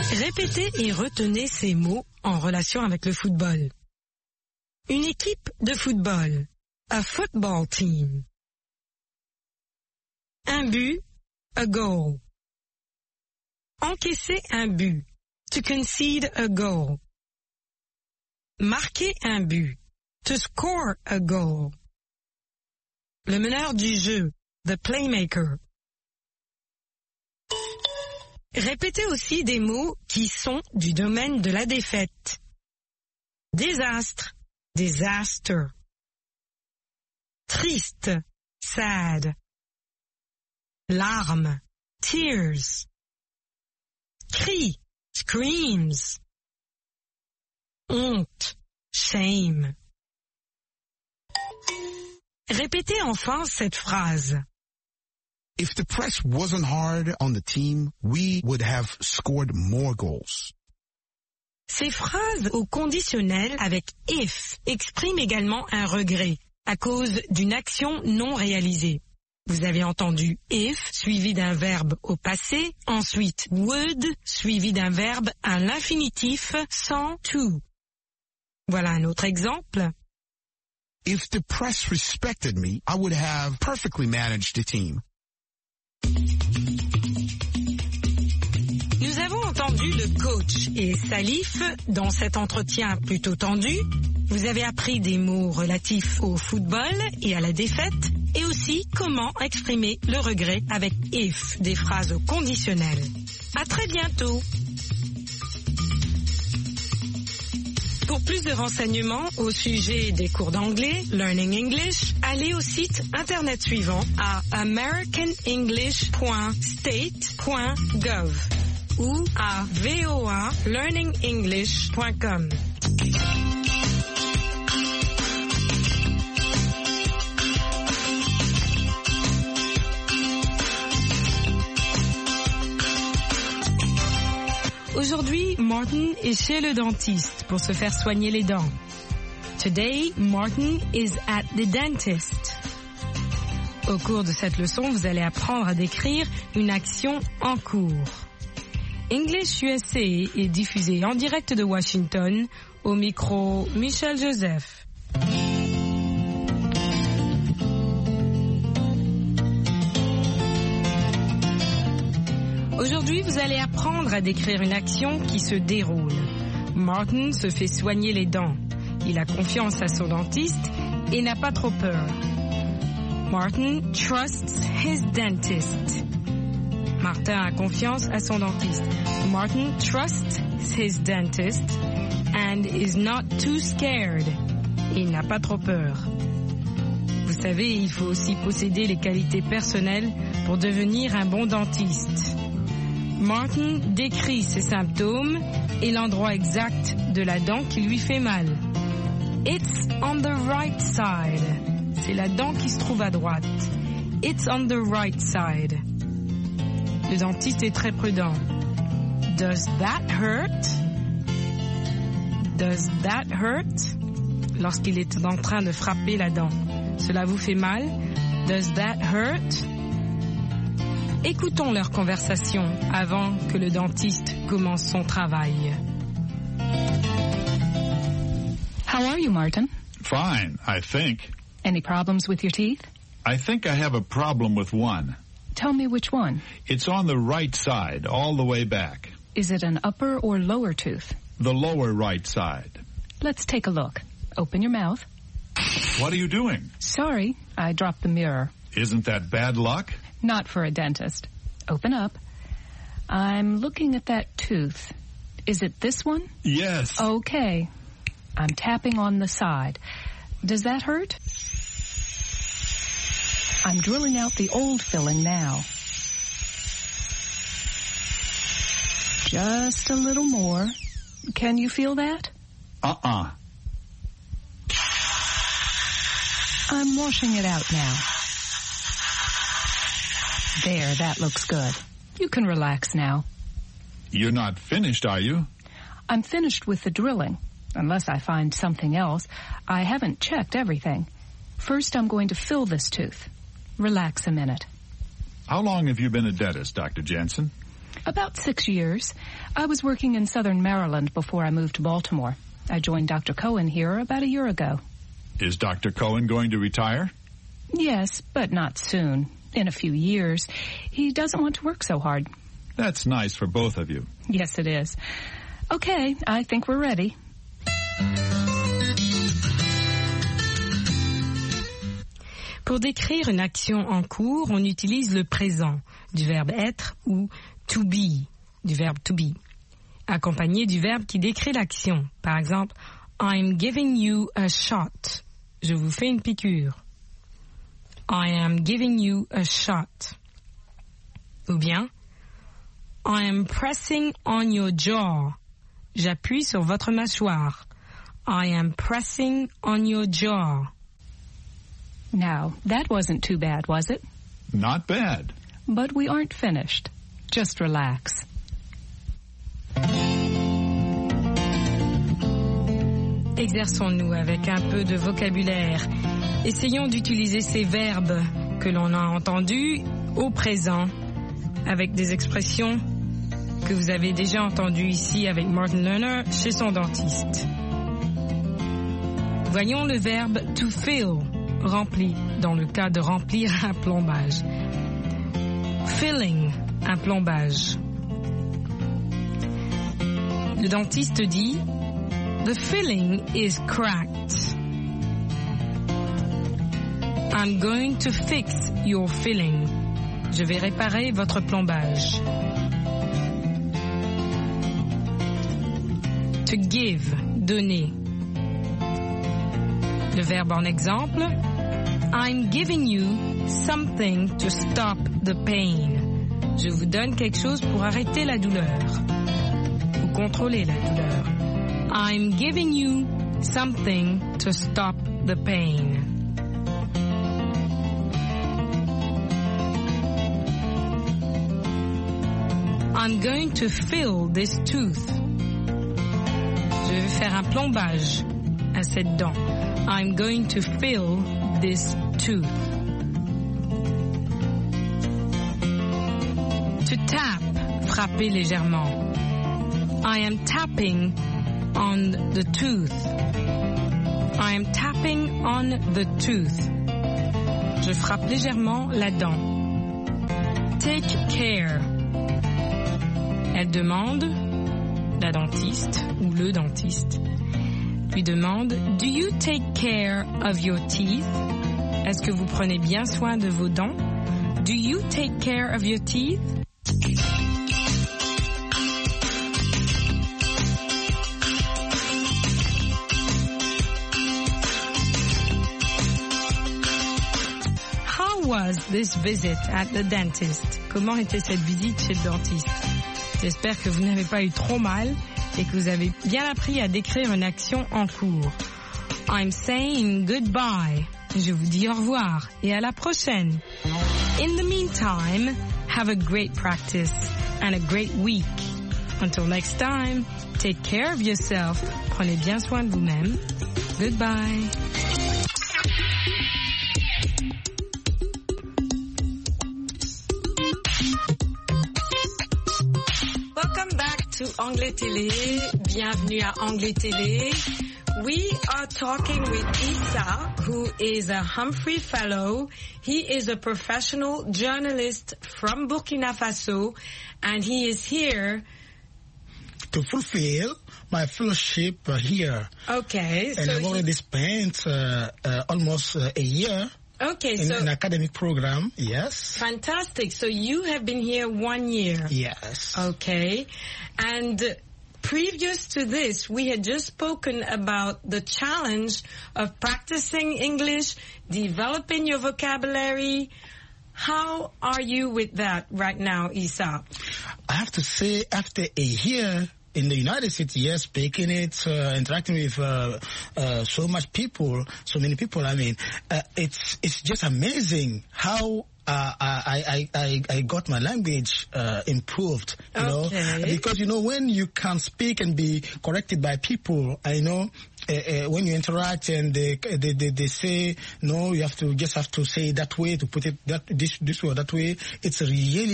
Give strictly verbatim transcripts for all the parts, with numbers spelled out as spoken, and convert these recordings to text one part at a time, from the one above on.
Répétez et retenez ces mots en relation avec le football. Une équipe de football. A football team. Un but. A goal. Encaisser un but. To concede a goal. Marquer un but. To score a goal. Le meneur du jeu. The playmaker. Répétez aussi des mots qui sont du domaine de la défaite. Désastre, disaster. Triste, sad. Larmes, tears. Cri, screams. Honte, shame. Répétez enfin cette phrase. If the press wasn't hard on the team, we would have scored more goals. Ces phrases au conditionnel avec if expriment également un regret à cause d'une action non réalisée. Vous avez entendu if suivi d'un verbe au passé, ensuite would suivi d'un verbe à l'infinitif sans to. Voilà un autre exemple. If the press respected me, I would have perfectly managed the team. Nous avons entendu le coach et Salif dans cet entretien plutôt tendu. Vous avez appris des mots relatifs au football et à la défaite et aussi comment exprimer le regret avec if, des phrases au conditionnel. À très bientôt. Pour plus de renseignements au sujet des cours d'anglais, Learning English, allez au site internet suivant à american english point state point gov ou à v o a learning english point com. Aujourd'hui, Martin est chez le dentiste pour se faire soigner les dents. Today, Martin is at the dentist. Au cours de cette leçon, vous allez apprendre à décrire une action en cours. English U S A est diffusé en direct de Washington, au micro Michel Joseph. Aujourd'hui, vous allez apprendre à décrire une action qui se déroule. Martin se fait soigner les dents. Il a confiance à son dentiste et n'a pas trop peur. Martin trusts his dentist. Martin a confiance à son dentiste. Martin trusts his dentist and is not too scared. Il n'a pas trop peur. Vous savez, il faut aussi posséder les qualités personnelles pour devenir un bon dentiste. Martin décrit ses symptômes et l'endroit exact de la dent qui lui fait mal. It's on the right side. C'est la dent qui se trouve à droite. It's on the right side. Le dentiste est très prudent. Does that hurt? Does that hurt? Lorsqu'il est en train de frapper la dent. Cela vous fait mal? Does that hurt? Écoutons leur conversation avant que le dentiste commence son travail. How are you, Martin? Fine, I think. Any problems with your teeth? I think I have a problem with one. Tell me which one. It's on the right side, all the way back. Is it an upper or lower tooth? The lower right side. Let's take a look. Open your mouth. What are you doing? Sorry, I dropped the mirror. Isn't that bad luck? Not for a dentist. Open up. I'm looking at that tooth. Is it this one? Yes. Okay. I'm tapping on the side. Does that hurt? I'm drilling out the old filling now. Just a little more. Can you feel that? Uh-uh. I'm washing it out now. There, that looks good. You can relax now. You're not finished, are you? I'm finished with the drilling. Unless I find something else. I haven't checked everything. First, I'm going to fill this tooth. Relax a minute. How long have you been a dentist, Doctor Jensen? About six years. I was working in southern Maryland before I moved to Baltimore. I joined Doctor Cohen here about a year ago. Is Doctor Cohen going to retire? Yes, but not soon. In a few years. He doesn't want to work so hard. That's nice for both of you. Yes, it is. Okay, I think we're ready. Pour décrire une action en cours, on utilise le présent du verbe être ou to be du verbe to be, accompagné du verbe qui décrit l'action. Par exemple, I'm giving you a shot. Je vous fais une piqûre. I am giving you a shot. Ou bien, I am pressing on your jaw. J'appuie sur votre mâchoire. I am pressing on your jaw. Now, that wasn't too bad, was it? Not bad. But we aren't finished. Just relax. Exerçons-nous avec un peu de vocabulaire. Essayons d'utiliser ces verbes que l'on a entendus au présent avec des expressions que vous avez déjà entendues ici avec Martin Lerner chez son dentiste. Voyons le verbe to fill, rempli, dans le cas de remplir un plombage. Filling, un plombage. Le dentiste dit The filling is cracked. I'm going to fix your filling. Je vais réparer votre plombage. To give, donner. Le verbe en exemple, I'm giving you something to stop the pain. Je vous donne quelque chose pour arrêter la douleur ou contrôler la douleur. I'm giving you something to stop the pain. I'm going to fill this tooth. Je vais faire un plombage à cette dent. I'm going to fill this tooth. To tap, frapper légèrement. I am tapping on the tooth. I am tapping on the tooth. Je frappe légèrement la dent. Take care. Elle demande, la dentiste ou le dentiste, lui demande, Do you take care of your teeth? Est-ce que vous prenez bien soin de vos dents? Do you take care of your teeth? How was this visit at the dentist? Comment était cette visite chez le dentiste? J'espère que vous n'avez pas eu trop mal et que vous avez bien appris à décrire une action en cours. I'm saying goodbye. Je vous dis au revoir et à la prochaine. In the meantime, have a great practice and a great week. Until next time, take care of yourself. Prenez bien soin de vous-même. Goodbye. To Anglais Télé, bienvenue à Anglais Télé. We are talking with Issa, who is a Humphrey Fellow. He is a professional journalist from Burkina Faso, and he is here to fulfill my fellowship uh, here. Okay. And so I've already spent uh, uh, almost uh, a year. Okay, in so an academic program, yes. Fantastic. So you have been here one year. Yes. Okay. And previous to this, we had just spoken about the challenge of practicing English, developing your vocabulary. How are you with that right now, Issa? I have to say, after a year in the United States, yes, speaking it, uh, interacting with uh, uh, so much people, so many people, I mean, uh, it's it's just amazing how uh, I, I, I, I got my language uh, improved, you okay. know, because, you know, when you can speak and be corrected by people, I know, uh, uh, when you interact and they, they, they, they say, no, you have to just have to say it that way, to put it that this, this way or that way, it's really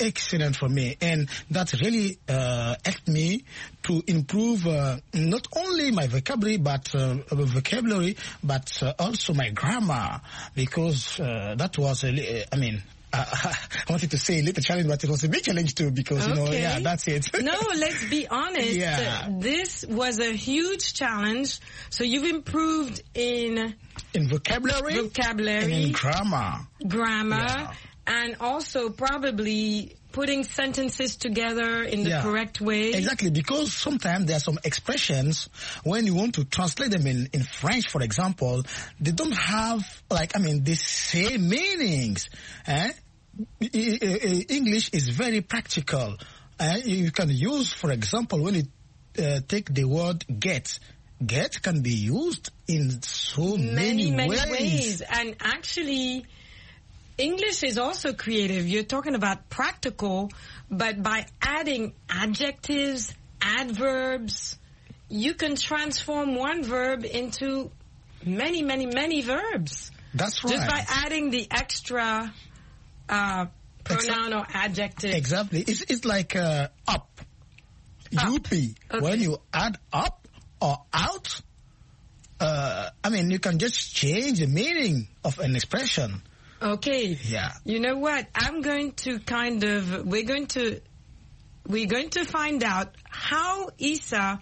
excellent for me, and that really uh, helped me to improve uh, not only my vocabulary, but uh, vocabulary, but uh, also my grammar, because uh, that was, a, I mean, Uh, I wanted to say a little challenge, but it was a big challenge too, because, you know, okay. yeah, that's it. No, let's be honest. Yeah. This was a huge challenge. So you've improved in... In vocabulary. Vocabulary. And in grammar. Grammar. Yeah. And also probably putting sentences together in the Yeah. correct way. Exactly, because sometimes there are some expressions, when you want to translate them in, in French, for example, they don't have, like, I mean, the same meanings. Eh? English is very practical. Uh, you can use, for example, when you uh, take the word get, get can be used in so many, Many, many ways. ways. And actually, English is also creative. You're talking about practical, but by adding adjectives, adverbs, you can transform one verb into many, many, many verbs. That's right. Just by adding the extra uh, pronoun or adjective. Exactly. It's, it's like uh, up. Up. U P. Okay. When you add up or out, uh, I mean, you can just change the meaning of an expression. Okay. Yeah. You know what? I'm going to kind of, we're going to, we're going to find out how Issa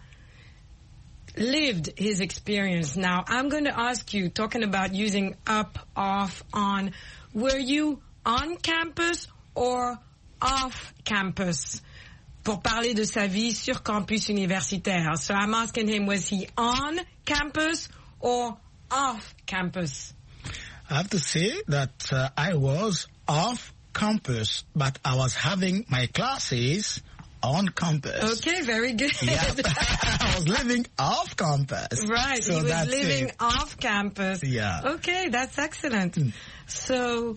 lived his experience. Now, I'm going to ask you, talking about using up, off, on, were you on campus or off campus? Pour parler de sa vie sur campus universitaire. So I'm asking him, was he on campus or off campus? I have to say that uh, I was off campus, but I was having my classes on campus. Okay, very good. Yeah. I was living off campus. Right, So he was that's living it. off campus. Yeah. Okay, that's excellent. Mm. So,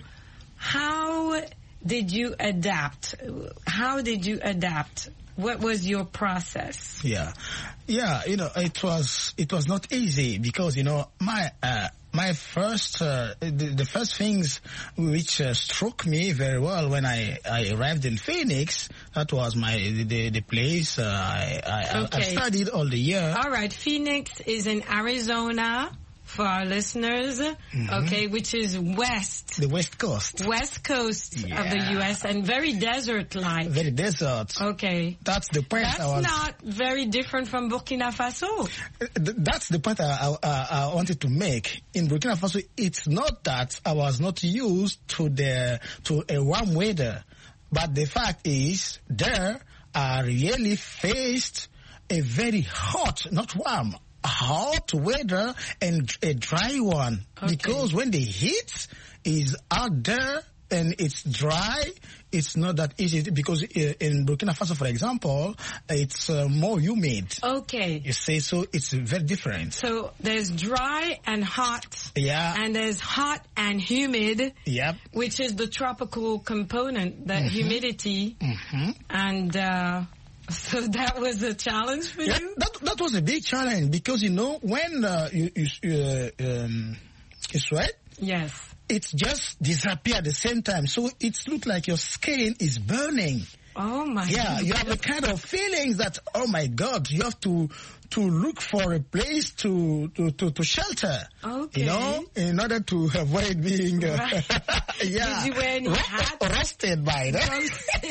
how did you adapt? How did you adapt? What was your process? Yeah, yeah. You know, it was it was not easy because you know my uh, my first uh, the, the first things which uh, struck me very well when I, I arrived in Phoenix. That was my the the place uh, I I, Okay. I studied all the year. All right, Phoenix is in Arizona for our listeners. Okay, which is west. The West Coast, West coast of the Yeah. U S and very desert-like. very desert. Okay. That's the point. That's I was, not very different from Burkina Faso. Th- That's the point I, I, I wanted to make. In Burkina Faso, it's not that I was not used to the to a warm weather, but the fact is there I really faced a very hot, not warm, hot weather and a dry one. Okay. Because when the heat is out there and it's dry, it's not that easy because uh, in Burkina Faso, for example, it's uh, more humid. Okay. You say so, it's very different. So there's dry and hot. Yeah. And there's hot and humid, Yep. which is the tropical component, the humidity. Mm-hmm. And uh, so that was a challenge for Yeah, you? that that was a big challenge because you know when uh, you you, uh, um, you sweat, Yes. it just disappear at the same time. So it looks like your skin is burning. Oh, my Yeah, you have goodness. a kind of feelings that, oh my God, you have to to look for a place to to, to, to shelter. Okay. You know, in order to avoid being, uh, Right. yeah, Did you wear any ro- hat? roasted by that.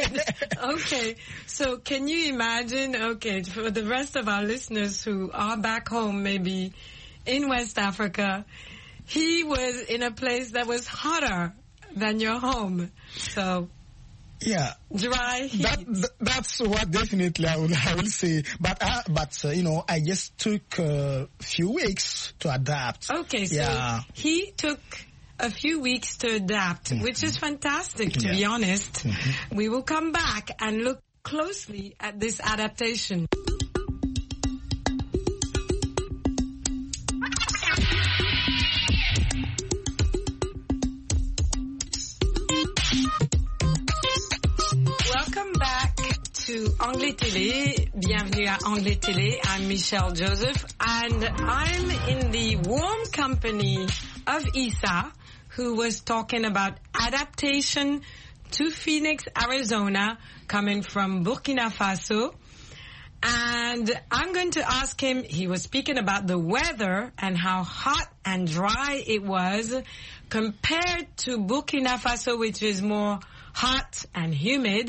Okay, so can you imagine, okay, for the rest of our listeners who are back home, maybe in West Africa, he was in a place that was hotter than your home. So, Yeah. dry heat. That, th- that's what definitely I will, I will say. But, uh, but uh, you know, I just took a few weeks to adapt. Okay, so Yeah. he took a few weeks to adapt, which is fantastic, to be Yeah. honest. We will come back and look closely at this adaptation. Welcome back to Anglais Télé. Bienvenue à Anglais Télé. I'm Michelle Joseph, and I'm in the warm company of Issa, who was talking about adaptation to Phoenix, Arizona, coming from Burkina Faso. And I'm going to ask him, he was speaking about the weather and how hot and dry it was compared to Burkina Faso, which is more hot and humid.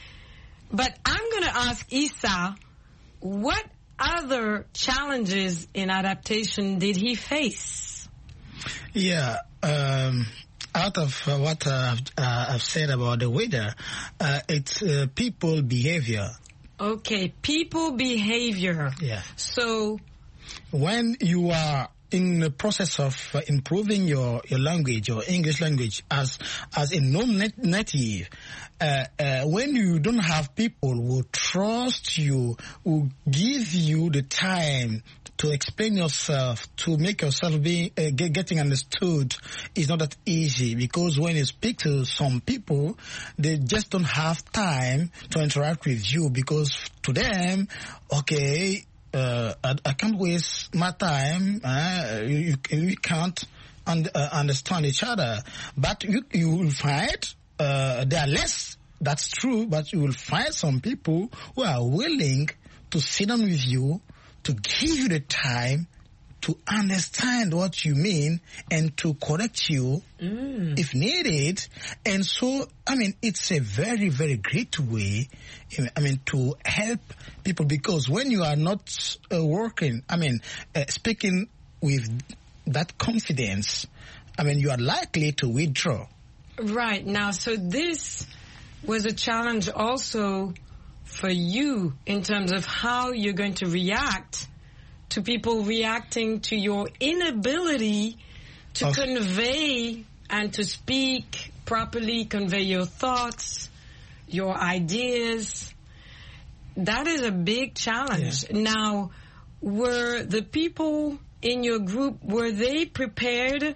But I'm going to ask Issa, what other challenges in adaptation did he face? Yeah, um, out of uh, what uh, uh, I've said about the weather, uh, it's uh, people behavior. Okay, people behavior. Yeah. So when you are in the process of uh, improving your, your language, your English language, as as a non-native, uh, uh, when you don't have people who trust you, who give you the time to explain yourself, to make yourself be uh, get, getting understood, is not that easy, because when you speak to some people, they just don't have time to interact with you, because to them, okay, uh, I, I can't waste my time. Uh, you, you can't un- uh, understand each other, but you you will find uh, there are less. That's true, but you will find some people who are willing to sit down with you, to give you the time to understand what you mean and to correct you mm. if needed. And so, I mean, it's a very, very great way, I mean, to help people, because when you are not uh, working, I mean, uh, speaking with that confidence, I mean, you are likely to withdraw. Right. Now, so this was a challenge also for you in terms of how you're going to react to people reacting to your inability to oh. convey and to speak properly, convey your thoughts, your ideas. That is a big challenge. Yeah. Now, were the people in your group, were they prepared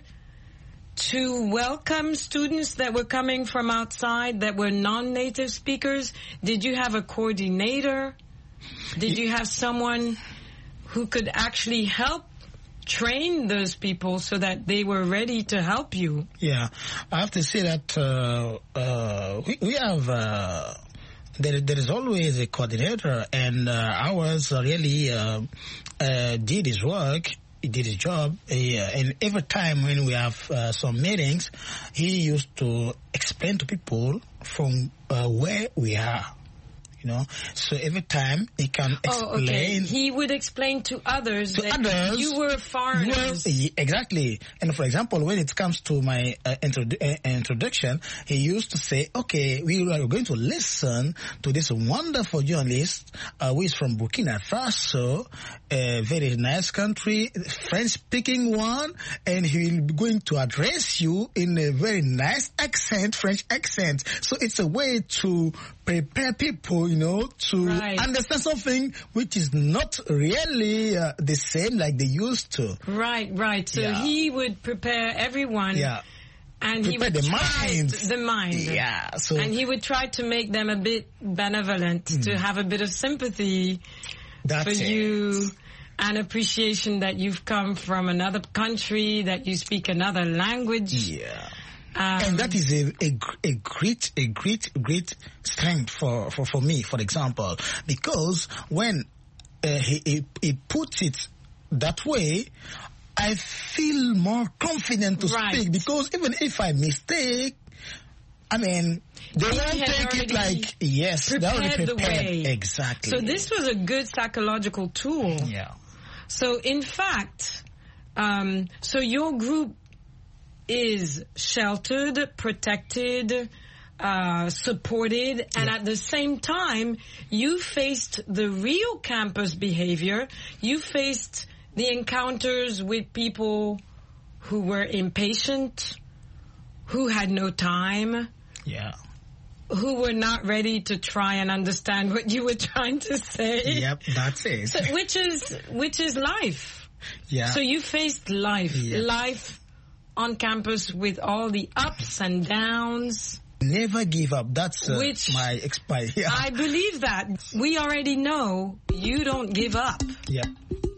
to welcome students that were coming from outside that were non-native speakers? Did you have a coordinator? Did you have someone who could actually help train those people so that they were ready to help you? Yeah, I have to say that uh, uh, we, we have, uh, there, there is always a coordinator, and uh, ours really uh, uh, did his work. He did his job, he, uh, and every time when we have uh, some meetings, he used to explain to people from uh, where we are. You know, so every time he can explain. Oh, okay. He would explain to others to that others, you were foreigners. Well, exactly. And for example, when it comes to my uh, introdu- uh, introduction, he used to say, okay, we are going to listen to this wonderful journalist uh, who is from Burkina Faso, a very nice country, French-speaking one, and he will be going to address you in a very nice accent, French accent. So it's a way to prepare people, you know, to right. understand something which is not really uh, the same like they used to. Right, right. So yeah. he would prepare everyone. Yeah. And prepare he would the try mind. The mind. Yeah. So and he would try to make them a bit benevolent, mm. to have a bit of sympathy That's for it. you, and appreciation that you've come from another country, that you speak another language. Yeah. Um, and that is a, a, a great, a great, great strength for, for, for me, for example, because when uh, he, he, he puts it that way, I feel more confident to right. speak, because even if I mistake, I mean, they he won't take it like, yes, they already prepared. The way. Exactly. So this was a good psychological tool. Yeah. So in fact, um, so your group is sheltered, protected, uh, supported, and yeah. at the same time, you faced the real campus behavior. You faced the encounters with people who were impatient, who had no time, yeah, who were not ready to try and understand what you were trying to say. Yep, that's it. So, which is which is life. Yeah. So you faced life, yeah. life on campus with all the ups and downs. Never give up. That's uh, Which my expire. Yeah. I believe that. We already know you don't give up. Yeah.